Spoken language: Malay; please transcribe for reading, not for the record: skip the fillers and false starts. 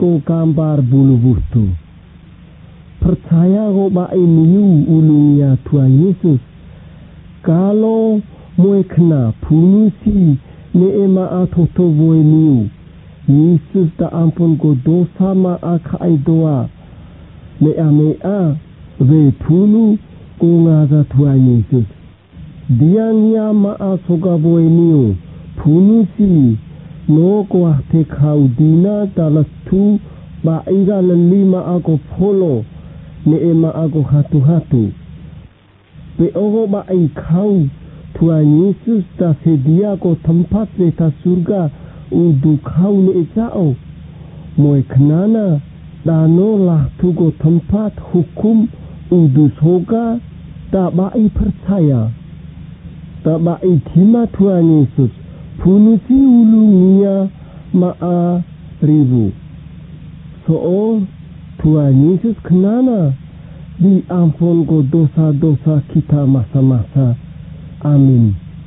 ko gambar bulu butu. Percaya ko ba ini ulungnya Tuhan Yesus. Kalau moe kena punusi ne ema atoto voe niu. Yesus da ampun ko dosa ma akai doa. Mea ve punu ko ngaza Tuhan Yesus. Dia nia ma asoga voe niu. Punusi no ko ahte kau dina dalas tu ba ira lima ako polo. Ne ema ako hatu-hatu. Pe ogo ba ai kau Tuhan Yesus ta sedia ko tempat seta surga udu kau ne isao. Moe kenana dano lah tu ko tempat hukum udu soga ta ba ai percaya. Ta ba ai terima Tuhan Yesus. Punusi ulungnya ma'a ribu. So Tuhan Yesus kenana diampun ko dosa-dosa kita masa-masa. Amin.